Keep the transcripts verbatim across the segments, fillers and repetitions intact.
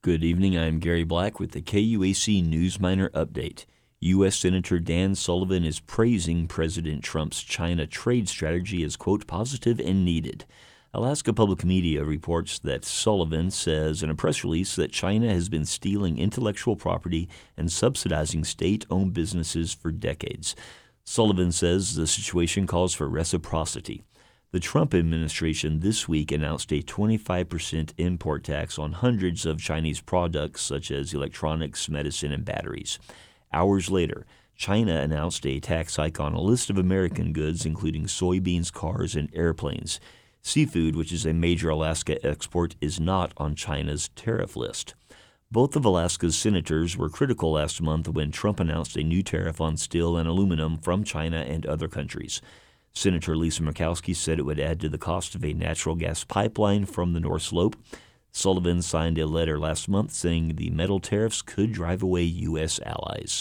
Good evening. I'm Gary Black with the K U A C Newsminer Update. U S. Senator Dan Sullivan is praising President Trump's China trade strategy as, quote, positive and needed. Alaska Public Media reports that Sullivan says in a press release that China has been stealing intellectual property and subsidizing state-owned businesses for decades. Sullivan says the situation calls for reciprocity. The Trump administration this week announced a twenty-five percent import tax on hundreds of Chinese products such as electronics, medicine, and batteries. Hours later, China announced a tax hike on a list of American goods, including soybeans, cars, and airplanes. Seafood, which is a major Alaska export, is not on China's tariff list. Both of Alaska's senators were critical last month when Trump announced a new tariff on steel and aluminum from China and other countries. Senator Lisa Murkowski said it would add to the cost of a natural gas pipeline from the North Slope. Sullivan signed a letter last month saying the metal tariffs could drive away U S allies.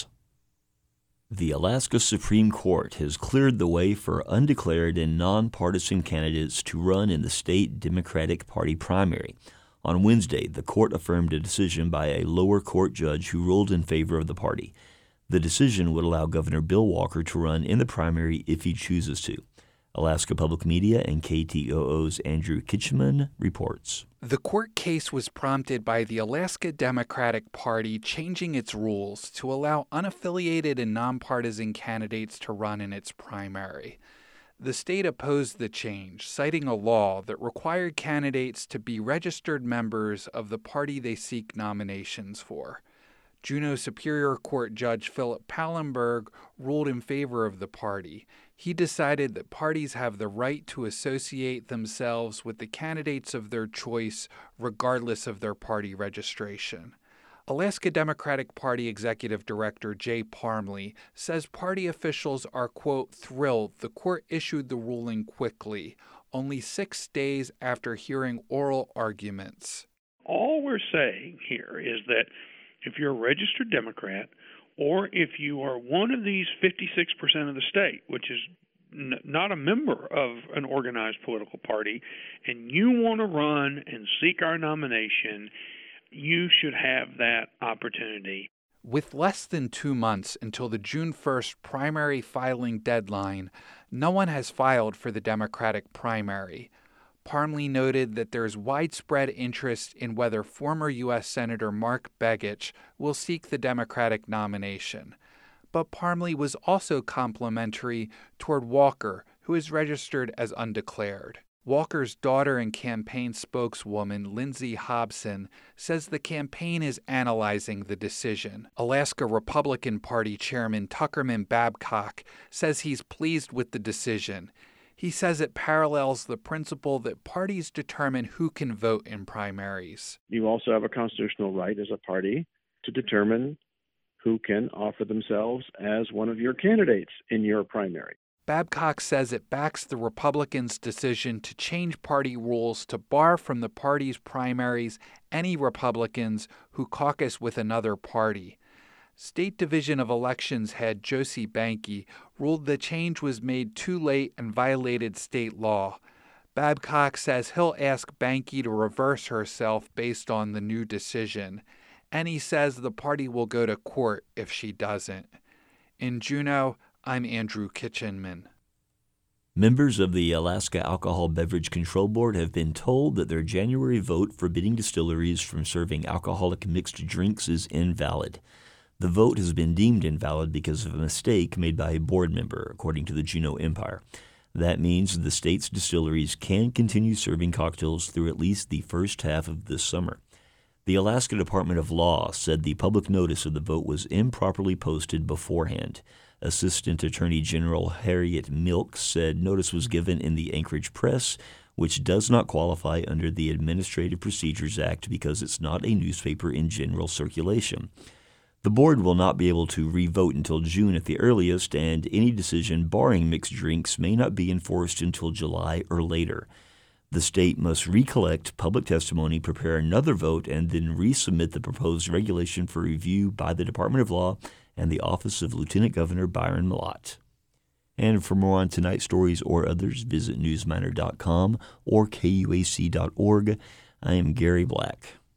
The Alaska Supreme Court has cleared the way for undeclared and nonpartisan candidates to run in the state Democratic Party primary. On Wednesday, the court affirmed a decision by a lower court judge who ruled in favor of the party. The decision would allow Governor Bill Walker to run in the primary if he chooses to. Alaska Public Media and K T O O's Andrew Kitcheman reports. The court case was prompted by the Alaska Democratic Party changing its rules to allow unaffiliated and nonpartisan candidates to run in its primary. The state opposed the change, citing a law that required candidates to be registered members of the party they seek nominations for. Juneau Superior Court Judge Philip Pallenberg ruled in favor of the party. He decided that parties have the right to associate themselves with the candidates of their choice, regardless of their party registration. Alaska Democratic Party Executive Director Jay Parmley says party officials are, quote, thrilled the court issued the ruling quickly, only six days after hearing oral arguments. All we're saying here is that if you're a registered Democrat, or if you are one of these fifty-six percent of the state, which is n- not a member of an organized political party, and you want to run and seek our nomination, you should have that opportunity. With less than two months until the June first primary filing deadline, no one has filed for the Democratic primary. Parmley noted that there is widespread interest in whether former U S. Senator Mark Begich will seek the Democratic nomination. But Parmley was also complimentary toward Walker, who is registered as undeclared. Walker's daughter and campaign spokeswoman, Lindsay Hobson, says the campaign is analyzing the decision. Alaska Republican Party Chairman Tuckerman Babcock says he's pleased with the decision. He says it parallels the principle that parties determine who can vote in primaries. You also have a constitutional right as a party to determine who can offer themselves as one of your candidates in your primary. Babcock says it backs the Republicans' decision to change party rules to bar from the party's primaries any Republicans who caucus with another party. State Division of Elections head Josie Banke ruled the change was made too late and violated state law. Babcock says he'll ask Banke to reverse herself based on the new decision, and he says the party will go to court if she doesn't. In Juneau, I'm Andrew Kitchenman. Members of the Alaska Alcohol Beverage Control Board have been told that their January vote forbidding distilleries from serving alcoholic mixed drinks is invalid. The vote has been deemed invalid because of a mistake made by a board member, according to the Juneau Empire. That means the state's distilleries can continue serving cocktails through at least the first half of this summer. The Alaska Department of Law said the public notice of the vote was improperly posted beforehand. Assistant Attorney General Harriet Milk said notice was given in the Anchorage Press, which does not qualify under the Administrative Procedures Act because it's not a newspaper in general circulation. The board will not be able to re-vote until June at the earliest, and any decision barring mixed drinks may not be enforced until July or later. The state must recollect public testimony, prepare another vote, and then resubmit the proposed regulation for review by the Department of Law and the Office of Lieutenant Governor Byron Mallott. And for more on tonight's stories or others, visit newsminer dot com or K U A C dot org. I am Gary Black.